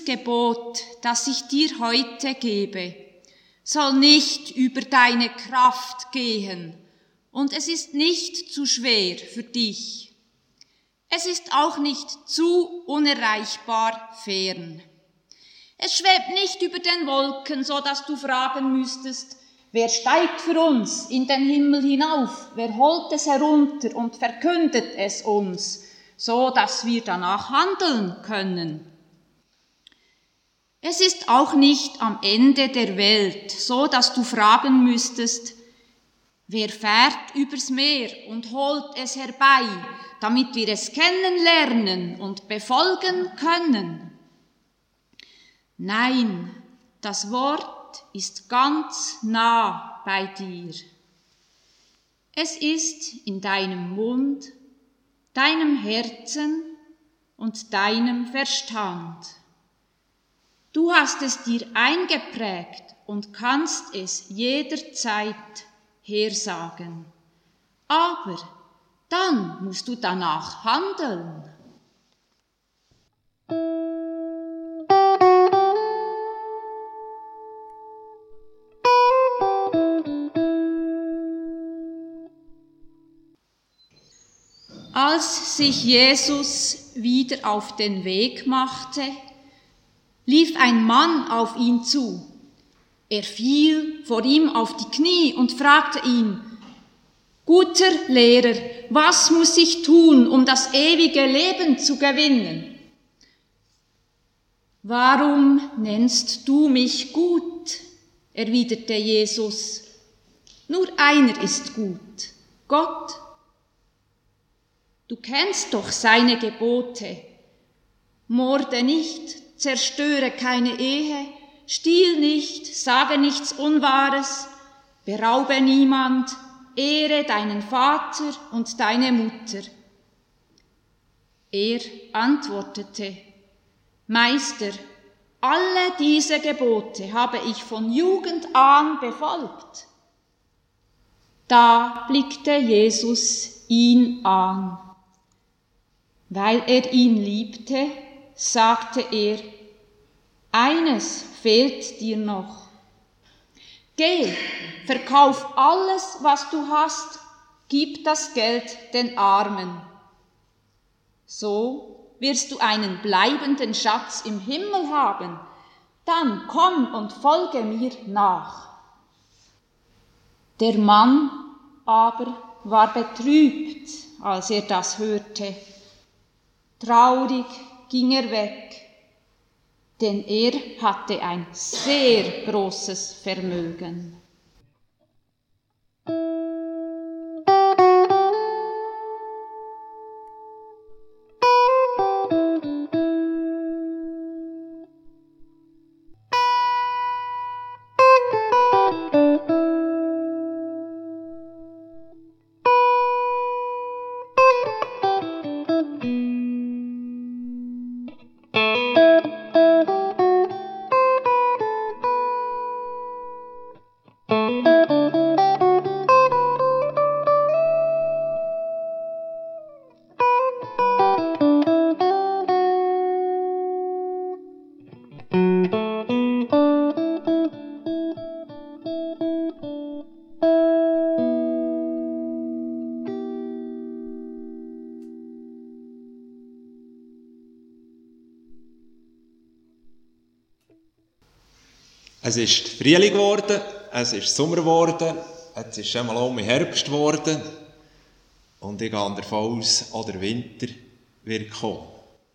Dieses Gebot, das ich dir heute gebe, soll nicht über deine Kraft gehen, und es ist nicht zu schwer für dich. Es ist auch nicht zu unerreichbar fern. Es schwebt nicht über den Wolken, so dass du fragen müsstest, wer steigt für uns in den Himmel hinauf? Wer holt es herunter und verkündet es uns, so dass wir danach handeln können? Es ist auch nicht am Ende der Welt, so dass du fragen müsstest, wer fährt übers Meer und holt es herbei, damit wir es kennenlernen und befolgen können? Nein, das Wort ist ganz nah bei dir. Es ist in deinem Mund, deinem Herzen und deinem Verstand. Du hast es dir eingeprägt und kannst es jederzeit hersagen. Aber dann musst du danach handeln. Als sich Jesus wieder auf den Weg machte, lief ein Mann auf ihn zu. Er fiel vor ihm auf die Knie und fragte ihn, »Guter Lehrer, was muss ich tun, um das ewige Leben zu gewinnen?« »Warum nennst du mich gut?« erwiderte Jesus. »Nur einer ist gut, Gott. Du kennst doch seine Gebote. Morde nicht, zerstöre keine Ehe, stiehl nicht, sage nichts Unwahres, beraube niemand, ehre deinen Vater und deine Mutter.« Er antwortete, »Meister, alle diese Gebote habe ich von Jugend an befolgt.« Da blickte Jesus ihn an. Weil er ihn liebte, sagte er, »Eines fehlt dir noch. Geh, verkauf alles, was du hast, gib das Geld den Armen. So wirst du einen bleibenden Schatz im Himmel haben. Dann komm und folge mir nach.« Der Mann aber war betrübt, als er das hörte. Traurig ging er weg, denn er hatte ein sehr großes Vermögen. Es ist Frühling geworden, es ist Sommer geworden, jetzt ist schon mal Herbst geworden und ich gehe davon aus, auch der Winter wird kommen.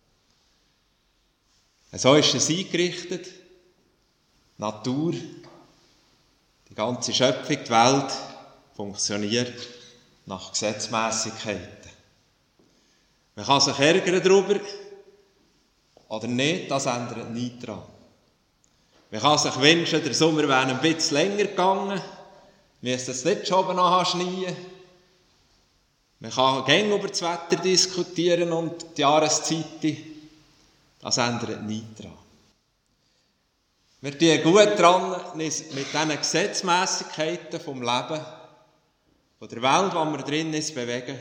So ist es eingerichtet, die Natur, die ganze Schöpfung, die Welt funktioniert nach Gesetzmässigkeiten. Man kann sich ärgern darüber oder nicht, das ändert nichts daran. Man kann sich wünschen, der Sommer wäre ein bisschen länger gegangen, wir müssen es nicht schon oben schneien. Man kann gerne über das Wetter diskutieren und die Jahreszeiten, das ändert nichts daran. Wir tun gut daran, uns mit diesen Gesetzmässigkeiten vom Leben, von der Welt, in der wir drin uns bewegen,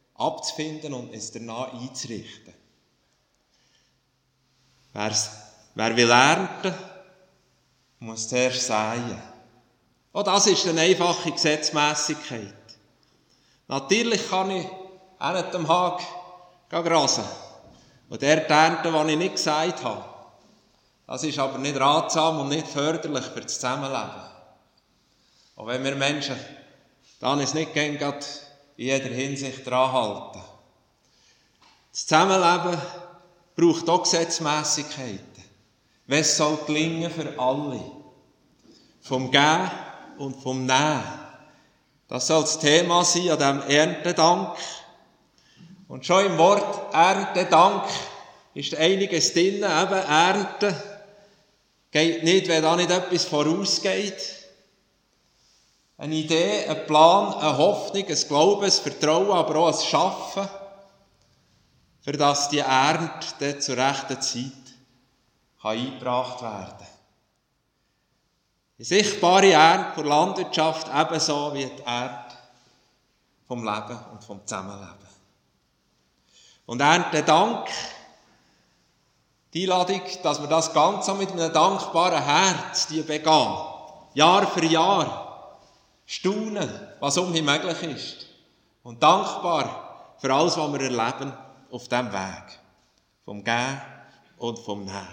abzufinden und uns danach einzurichten. Wer Wer will ernten, muss zuerst säen. Auch das ist eine einfache Gesetzmässigkeit. Natürlich kann ich an dem Hag grasen und dort ernten, was ich nicht gesagt habe. Das ist aber nicht ratsam und nicht förderlich für das Zusammenleben. Auch wenn wir Menschen dann es nicht gern in jeder Hinsicht dran halten. Das Zusammenleben braucht auch Gesetzmässigkeiten. Was soll gelingen für alle? Vom Geben und vom Nehmen. Das soll das Thema sein an diesem Erntedank. Und schon im Wort Erntedank ist einiges drin. Eben Ernten geht nicht, wenn da nicht etwas vorausgeht. Eine Idee, ein Plan, eine Hoffnung, ein Glauben, ein Vertrauen, aber auch ein Schaffen, für das die Ernte zur rechten Zeit eingebracht werden kann. Die sichtbare Ernte der Landwirtschaft ebenso wie die Ernte vom Leben und vom Zusammenleben. Und Erntedank, die Einladung, dass wir das Ganze mit einem dankbaren Herz begehen, Jahr für Jahr, staunen, was um mich möglich ist und dankbar für alles, was wir erleben auf diesem Weg, vom Geben und vom Nehmen.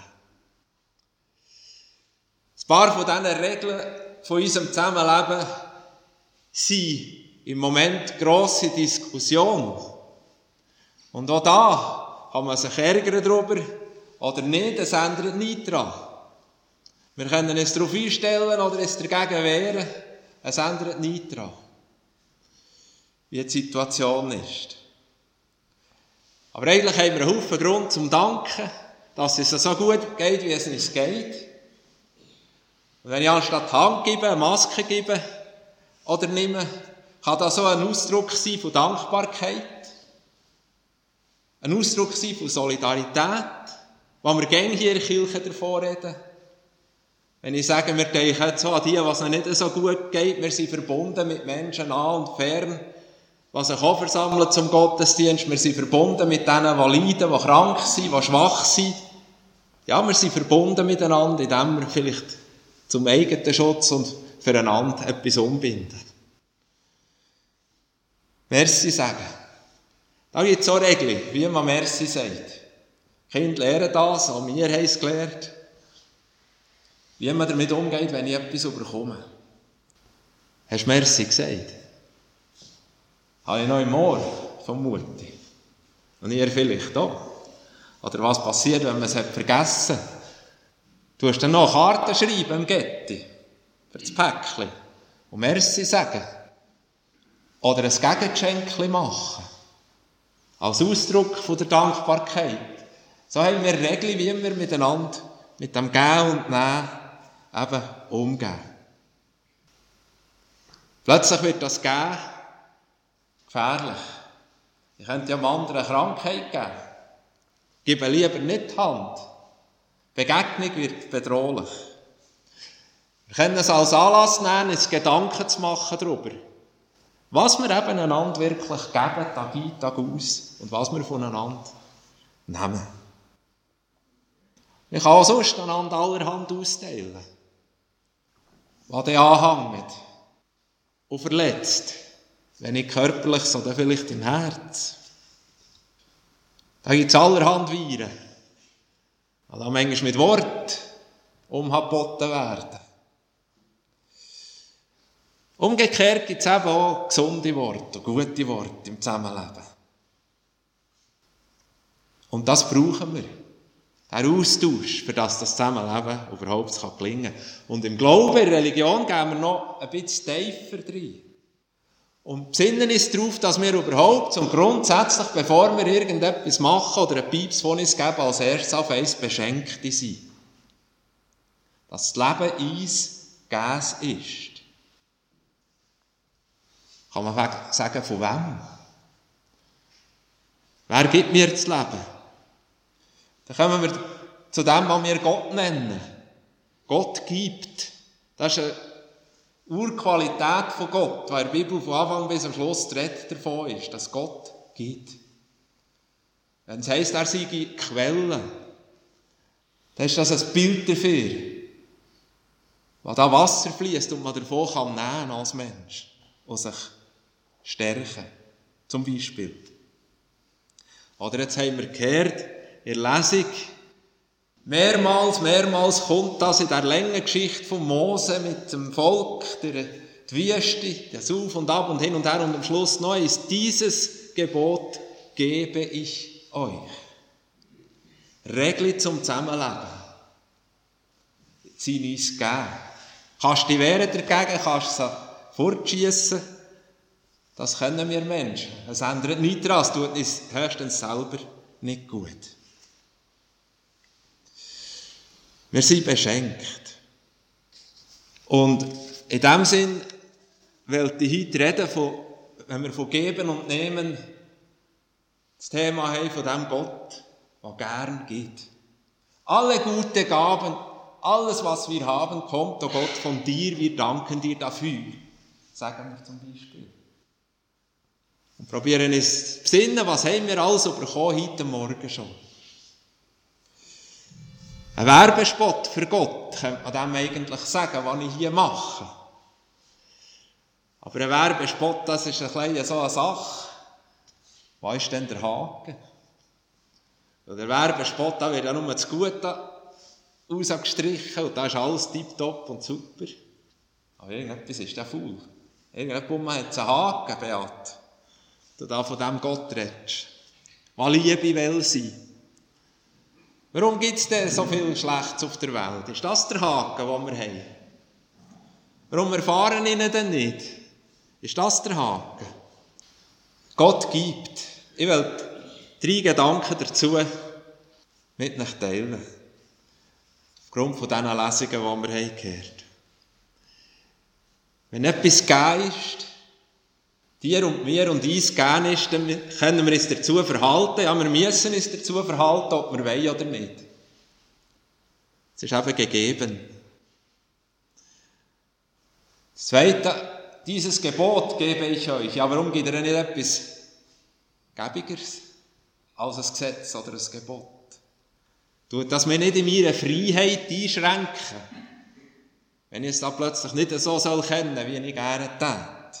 Ein paar von diesen Regeln von unserem Zusammenleben sind im Moment grosse Diskussion. Und auch da kann man sich ärgern darüber oder nicht, es ändert nichts daran. Wir können uns darauf einstellen oder es dagegen wehren, es ändert nichts daran, wie die Situation ist. Aber eigentlich haben wir einen Haufen Grund zum Danken, dass es so gut geht, wie es uns geht. Und wenn ich anstatt die Hand gebe, eine Maske gebe oder nehme, kann das so ein Ausdruck sein von Dankbarkeit, ein Ausdruck sein von Solidarität, wo wir gerne hier in der Kirche davon reden. Wenn ich sage, wir denken jetzt so an die, was es nicht so gut geht, wir sind verbunden mit Menschen nah und fern, die sich auch versammeln zum Gottesdienst, wir sind verbunden mit denen, die leiden, die krank sind, die schwach sind. Ja, wir sind verbunden miteinander, indem wir vielleicht zum eigenen Schutz und füreinander etwas umbinden. Merci sagen. Da gibt es auch Regeln, wie man Merci sagt. Die Kinder lernen das, auch wir haben es gelernt. Wie man damit umgeht, wenn ich etwas überkomme. Hast du Merci gesagt? Habe ich noch im Ohr, vermute. Und ihr vielleicht auch. Oder was passiert, wenn man es vergessen hat? Du hast dann noch Karten schreiben im Getti für das Päckchen und Merci sagen. Oder ein Gegengeschenk machen. Als Ausdruck von der Dankbarkeit. So haben wir Regeln, wie wir miteinander mit dem Geben und Nehmen eben umgehen. Plötzlich wird das Geben gefährlich. Ich könnte ja einem anderen eine Krankheit geben. Gebe lieber nicht die Hand. Begegnung wird bedrohlich. Wir können es als Anlass nehmen, uns Gedanken zu machen darüber, was wir eben einander wirklich geben, Tag ein, Tag aus, und was wir voneinander nehmen. Ich kann auch sonst einander allerhand austeilen, was den anhängt und verletzt, wenn nicht körperlich, sondern vielleicht im Herz. Da gibt es allerhand Viren, die da manchmal mit Wort umgeboten werden. Umgekehrt gibt es eben auch gesunde Worte, gute Worte im Zusammenleben. Und das brauchen wir. Der Austausch, für das Zusammenleben überhaupt gelingen kann. Und im Glauben, in der Religion, gehen wir noch ein bisschen tiefer rein. Und besinnen uns darauf, dass wir überhaupt und grundsätzlich, bevor wir irgendetwas machen oder einen Pieps von uns geben, als erstes auf eins Beschenkte sind. Dass das Leben uns Gas ist. Kann man sagen, von wem? Wer gibt mir das Leben? Dann kommen wir zu dem, was wir Gott nennen. Gott gibt. Das ist eine Urqualität von Gott, weil in der Bibel von Anfang bis am Schluss die Rede davon ist, dass Gott gibt. Wenn es heisst, er sei Quelle. dann ist das ein Bild dafür, wo da Wasser fließt und man davon kann nehmen als Mensch und sich stärken, zum Beispiel. Oder jetzt haben wir gehört, in der Lesung, mehrmals kommt das in der langen Geschichte von Mose mit dem Volk, die Wüste, das Auf und Ab und hin und her und am Schluss noch ist dieses Gebot gebe ich euch. Regeln zum Zusammenleben. Sie uns gegeben. Kannst du dich wehren dagegen, kannst du sie fortschiessen. Das können wir Menschen. Es ändert nichts daran, es tut uns höchstens selber nicht gut. Wir sind beschenkt. Und in dem Sinn wollte ich heute reden, wenn wir von Geben und Nehmen das Thema haben von dem Gott, der gern gibt. Alle gute Gaben, alles, was wir haben, kommt, oh Gott, von dir, wir danken dir dafür. Sagen wir zum Beispiel. Und probieren uns zu besinnen, was haben wir also bekommen heute Morgen schon. Ein Werbespot für Gott, könnte man dem eigentlich sagen, was ich hier mache. Aber ein Werbespot, das ist so eine Sache. Was ist denn der Haken? Und der Werbespot, da wird ja nur das Gute rausgestrichen und da ist alles tipptopp und super. Aber irgendetwas ist da faul. Irgendjemand hat einen Haken, Beat. Du da von diesem Gott redest. Was Liebe will sein. Warum gibt es denn so viel Schlechtes auf der Welt? Ist das der Haken, den wir haben? Warum erfahren wir ihn denn nicht? Ist das der Haken? Gott gibt. Ich will 3 Gedanken dazu mit euch teilen. Aufgrund von diesen Lesungen, die wir gehört haben. Wenn etwas gegeben ist, dir und mir und uns gegeben ist, dann können wir uns dazu verhalten. Ja, wir müssen uns dazu verhalten, ob wir wollen oder nicht. Es ist eben gegeben. Das Zweite, dieses Gebot gebe ich euch. Ja, warum gibt er nicht etwas Gäbigeres als ein Gesetz oder ein Gebot? Tut das mir nicht in meiner Freiheit einschränken, wenn ich es da plötzlich nicht so kennen soll, wie ich gerne täte.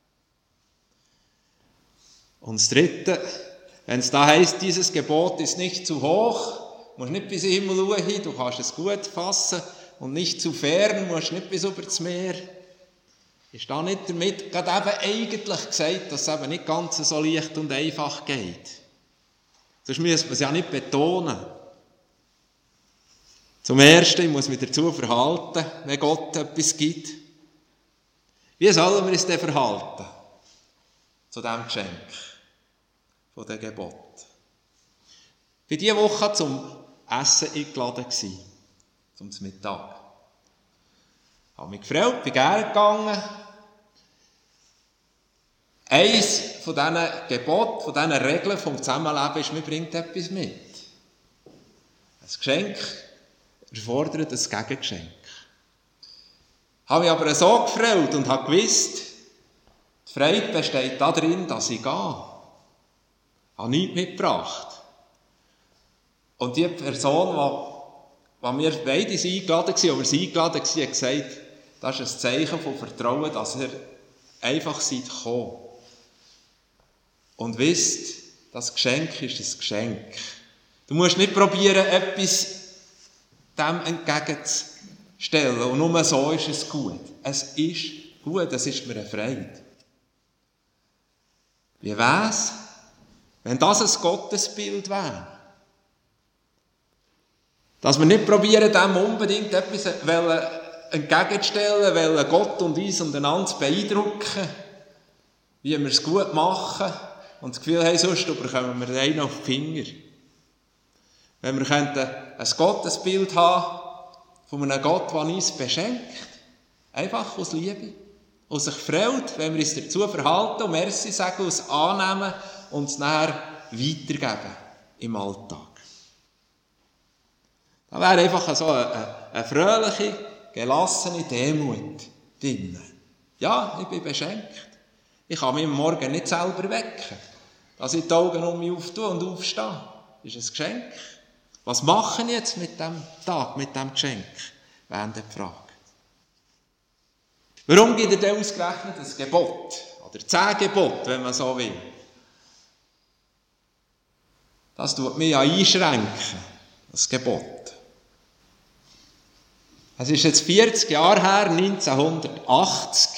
Und das Dritte, wenn es da heisst, dieses Gebot ist nicht zu hoch, musst nicht bis in den Himmel schauen, du kannst es gut fassen, und nicht zu fern, musst nicht bis über das Meer. Ist da nicht damit gerade eben eigentlich gesagt, dass es eben nicht ganz so leicht und einfach geht? Sonst müsste man es ja nicht betonen. Zum Ersten, ich muss mich dazu verhalten, wenn Gott etwas gibt. Wie sollen wir uns denn verhalten zu diesem Geschenk von dem Gebot? Ich war diese Woche zum Essen eingeladen, zum Mittag. Ich habe mich gefreut, bin gerne gegangen. Eins von diesen Geboten, von diesen Regeln vom Zusammenleben ist, man bringt etwas mit. Ein Geschenk erfordert ein Gegengeschenk. Ich habe mich aber so gefreut und habe gewusst, die Freude besteht darin, dass ich gehe. Ich habe nichts mitgebracht. Und die Person, die wir beide eingeladen waren, hat gesagt, das ist ein Zeichen von Vertrauen, dass ihr einfach seid gekommen. Und wisst, das Geschenk ist ein Geschenk. Du musst nicht probieren, etwas dem entgegenzustellen. Und nur so ist es gut. Es ist gut, es ist mir eine Freude. Wie wär's, wenn das ein Gottesbild wäre? Dass wir nicht probieren, dem unbedingt etwas entgegenzustellen, weil Gott und uns und einander beeindrucken, wie wir es gut machen und das Gefühl haben, sonst bekommen wir einen auf die Finger. Wenn wir ein Gottesbild haben von einem Gott, der uns beschenkt, einfach aus Liebe, und sich freut, wenn wir uns dazu verhalten und Merci sagen, uns annehmen und es nachher weitergeben im Alltag. Da wäre einfach so eine fröhliche, gelassene Demut drin. Ja, ich bin beschenkt. Ich kann mich am Morgen nicht selber wecken, dass ich die Augen um mich auftue und aufstehe. Das ist ein Geschenk. Was mache ich jetzt mit dem Tag, mit dem Geschenk? Wäre die Frage. Warum gibt er denn ausgerechnet ein Gebot? Oder 10 Gebote, wenn man so will. Das tut mich ja einschränken, das Gebot. Es ist jetzt 40 Jahre her, 1980.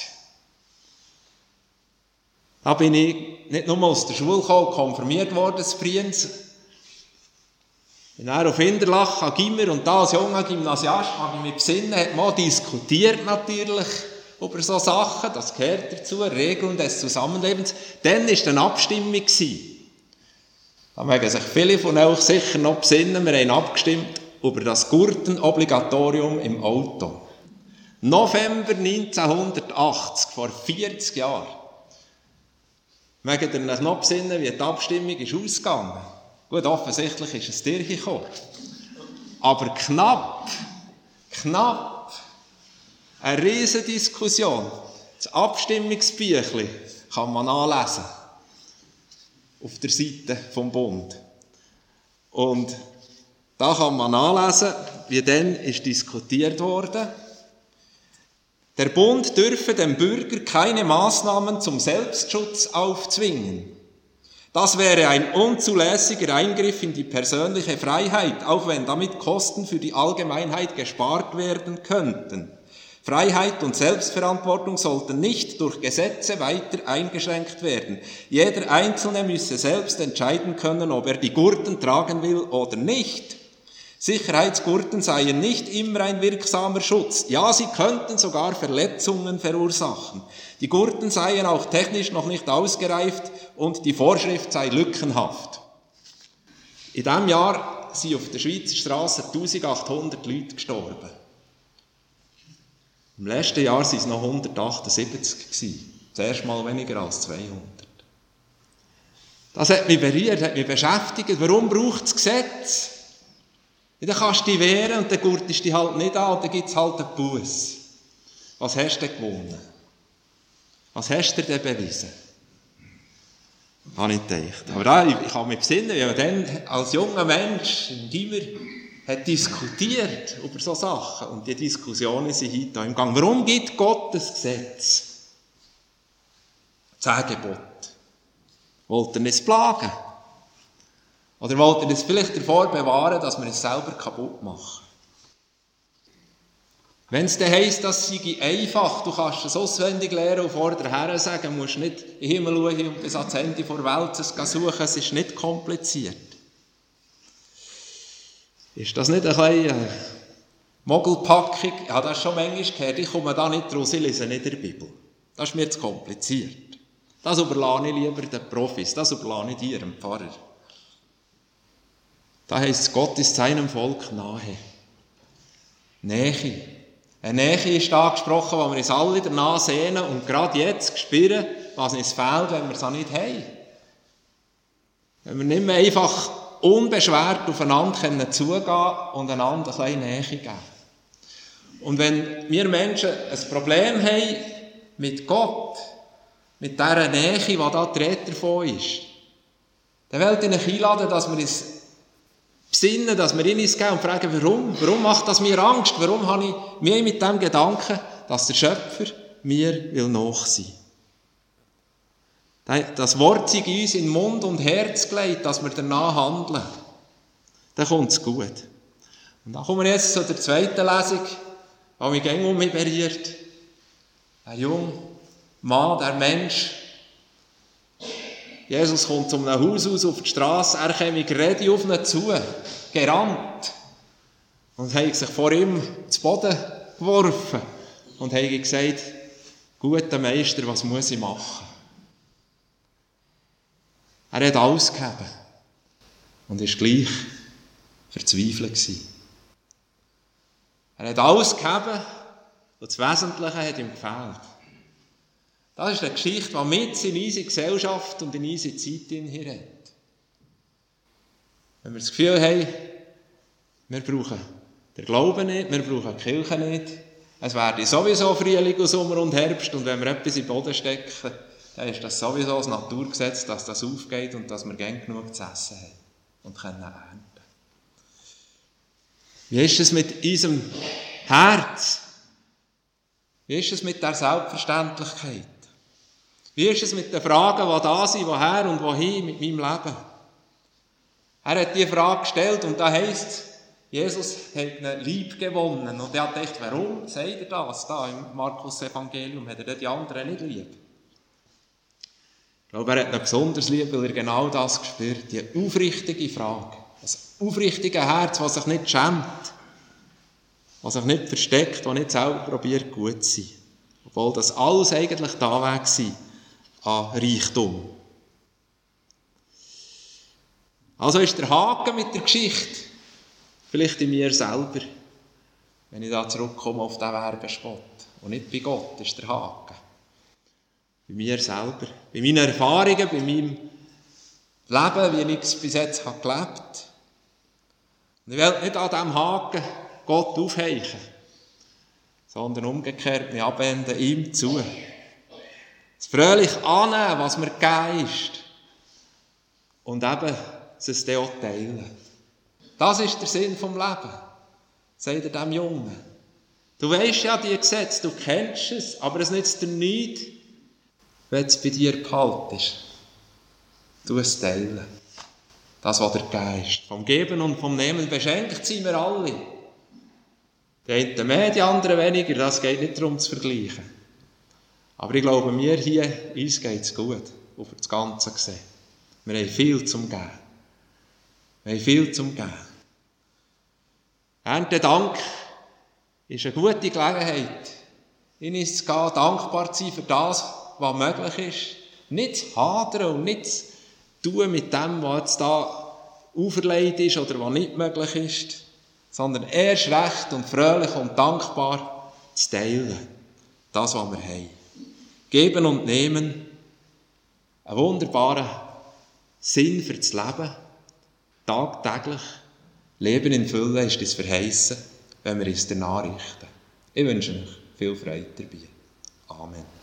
Da bin ich nicht nur aus der Schule gekommen, konfirmiert worden, das Friens. Bin dann auf Interlaken, an Gimmer, und da als junger Gymnasiast habe ich mich besinnen, hat man diskutiert natürlich über so Sachen, das gehört dazu, Regeln des Zusammenlebens. Dann war eine Abstimmung. Da mögen sich viele von euch sicher noch besinnen, wir haben abgestimmt über das Gurtenobligatorium im Auto. November 1980, vor 40 Jahren. Mögt ihr euch noch besinnen, wie die Abstimmung ist ausgegangen? Gut, offensichtlich ist es durchgekommen. Aber knapp, eine riesige Diskussion. Das Abstimmungsbüchlein kann man nachlesen. Auf der Seite vom Bund. Und da kann man nachlesen, wie dann ist diskutiert worden. Der Bund dürfe dem Bürger keine Maßnahmen zum Selbstschutz aufzwingen. Das wäre ein unzulässiger Eingriff in die persönliche Freiheit, auch wenn damit Kosten für die Allgemeinheit gespart werden könnten. Freiheit und Selbstverantwortung sollten nicht durch Gesetze weiter eingeschränkt werden. Jeder Einzelne müsse selbst entscheiden können, ob er die Gurten tragen will oder nicht. Sicherheitsgurten seien nicht immer ein wirksamer Schutz. Ja, sie könnten sogar Verletzungen verursachen. Die Gurten seien auch technisch noch nicht ausgereift und die Vorschrift sei lückenhaft. In diesem Jahr sind auf der Schweizer Straße 1800 Leute gestorben. Im letzten Jahr waren es noch 178 gewesen. Das erste Mal weniger als 200. Das hat mich berührt, hat mich beschäftigt. Warum braucht es Gesetz? Dann kannst du dich wehren und dann gurtest du dich halt nicht an und dann gibt es halt einen Buss. Was hast du denn gewonnen? Was hast du dir denn bewiesen? Habe ich gedacht. Aber ich kann mich besinnen, wie man dann als junger Mensch im Gimmer hat diskutiert über solche Sachen. Und die Diskussionen sind heute im Gang. Warum gibt Gott das Gesetz? 10 Gebote. Wollt ihr es plagen? Oder wollt ihr es vielleicht davor bewahren, dass wir es selber kaputt machen? Wenn es dann heisst, das sei einfach, du kannst es auswendig lernen und vorher sagen, musst nicht in den Himmel schauen und bis ans Ende der Welt es suchen, es ist nicht kompliziert. Ist das nicht eine kleine Mogelpackung? Ja, das ist schon manchmal gehört. Ich komme da nicht raus, ich lese nicht in der Bibel. Das ist mir zu kompliziert. Das überlasse ich lieber den Profis, das überlasse ich dir, dem Pfarrer. Da heisst es, Gott ist seinem Volk nahe. Nähe. Eine Nähe ist angesprochen, wo wir uns alle danach sehnen und gerade jetzt spüren, was uns fehlt, wenn wir es auch nicht haben. Wenn wir nicht mehr einfach unbeschwert aufeinander zugehen und einander ein bisschen Nähe geben. Und wenn wir Menschen ein Problem haben mit Gott, mit dieser Nähe, die da die Rede davon ist, dann will ich euch einladen, dass wir uns besinnen, dass wir in uns gehen und fragen, warum? Warum macht das mir Angst? Warum habe ich mich mit dem Gedanken, dass der Schöpfer mir will nach sein? Das Wort sei uns in Mund und Herz gelegt, dass wir danach handeln. Dann kommt es gut. Und dann kommen wir jetzt zu der zweiten Lesung, die mich gängig um mich berührt. Ein junger Mann, der Mensch. Jesus kommt zu einem Haus aus auf die Straße, er käme gerade auf ihn zu, gerannt. Und hat sich vor ihm zu Boden geworfen und hat gesagt, guter Meister, was muss ich machen? Er hat alles gegeben und war gleich verzweifelt gewesen. Er hat alles gegeben und das Wesentliche hat ihm gefehlt. Das ist eine Geschichte, die mit in unsere Gesellschaft und in unsere Zeit hineinredet. Wenn wir das Gefühl haben, wir brauchen den Glauben nicht, wir brauchen die Kirche nicht, es werde sowieso Frühling und Sommer und Herbst und wenn wir etwas in den Boden stecken, dann ist das sowieso das Naturgesetz, dass das aufgeht und dass wir gern genug zu essen haben und können ernten. Wie ist es mit unserem Herz? Wie ist es mit der Selbstverständlichkeit? Wie ist es mit den Fragen, die da sind, woher und wohin mit meinem Leben? Er hat diese Frage gestellt und da heisst, Jesus hat einen Lieb gewonnen. Und er hat gedacht, warum sagt er das da im Markus-Evangelium? Hat er die anderen nicht lieb? Ich glaube, er hat noch besonders lieb, weil er genau das gespürt. Die aufrichtige Frage. Ein aufrichtiges Herz, das sich nicht schämt, das sich nicht versteckt, das nicht selber probiert, gut zu sein. Obwohl das alles eigentlich da war an Reichtum. Also ist der Haken mit der Geschichte vielleicht in mir selber, wenn ich da zurückkomme auf den Werbespot. Und nicht bei Gott ist der Haken. Bei mir selber, bei meinen Erfahrungen, bei meinem Leben, wie ich es bis jetzt gelebt habe. Und ich will nicht an diesem Haken Gott aufheichen, sondern umgekehrt mich abwenden ihm zu. Das fröhlich annehmen, was mir gegeben ist. Und eben es dann auch teilen. Das ist der Sinn vom Leben, sagt er dem Jungen. Du weisst ja die Gesetze, du kennst es, aber es nützt dir nichts, wenn es bei dir behaltest. Du es teilen. Das, was dir gegeben ist. Vom Geben und vom Nehmen beschenkt sind wir alle. Die einen mehr, die anderen weniger, das geht nicht darum zu vergleichen. Aber ich glaube, mir hier, uns geht es gut, auf das Ganze gesehen. Wir haben viel zum Geben. Wir haben viel zum Geben. Erntedank ist eine gute Gelegenheit, in uns zu gehen, dankbar zu sein für das, was möglich ist. Nicht hadern und nicht tun mit dem, was jetzt da auferlegt ist oder was nicht möglich ist, sondern erst recht und fröhlich und dankbar zu teilen. Das, was wir haben. Geben und nehmen. Ein wunderbarer Sinn für das Leben. Tagtäglich. Leben in Fülle ist das verheißen, wenn wir uns danach richten. Ich wünsche euch viel Freude dabei. Amen.